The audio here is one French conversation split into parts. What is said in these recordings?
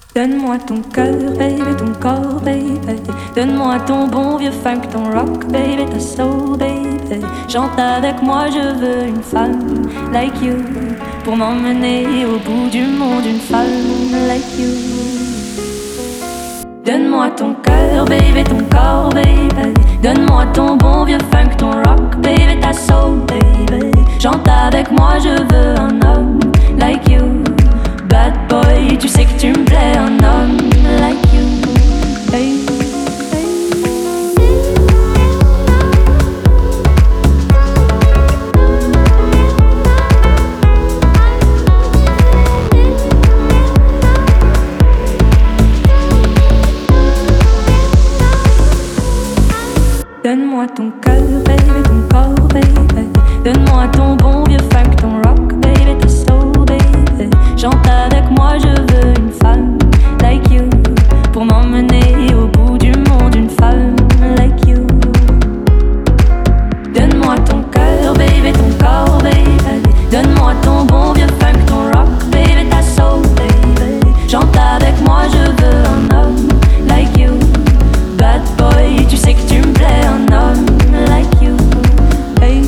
Donne-moi ton cœur, baby, ton corps, baby. Donne-moi ton bon vieux funk, ton rock, baby, ta soul, baby. Chante avec moi, je veux une femme like you pour m'emmener au bout du monde, une femme like you. Donne-moi ton cœur, baby, ton corps, baby. Donne-moi ton bon vieux funk, ton rock, baby, ta soul, baby. Chante avec moi, je veux un homme like you. Bad boy, tu sais que tu me plais, un homme like you. Hey. Donne-moi ton cœur, baby, ton corps, baby. Donne-moi ton bon vieux funk, ton rock, baby, ta soul, baby. Chante avec moi, je veux une femme like you pour m'emmener au bout du monde, une femme like you. Donne-moi ton cœur, baby, ton corps, baby. Donne-moi ton bon vieux funk, ton rock, baby, ta soul, baby. Chante avec moi, je veux un homme like you. Bad boy, tu sais que tu me plais, un homme like you. Hey.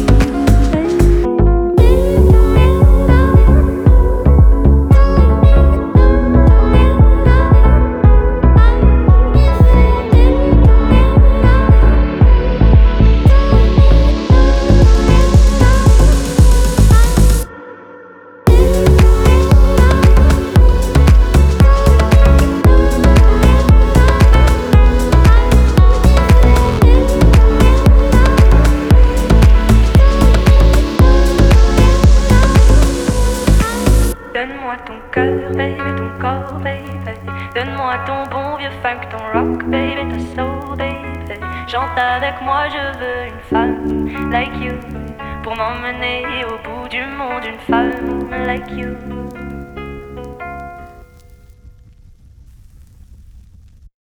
Donne-moi ton cœur, baby, ton corps, baby. Donne-moi ton bon vieux funk, ton rock, baby, ta soul, baby. Chante avec moi, je veux une femme like you pour m'emmener au bout du monde, une femme like you.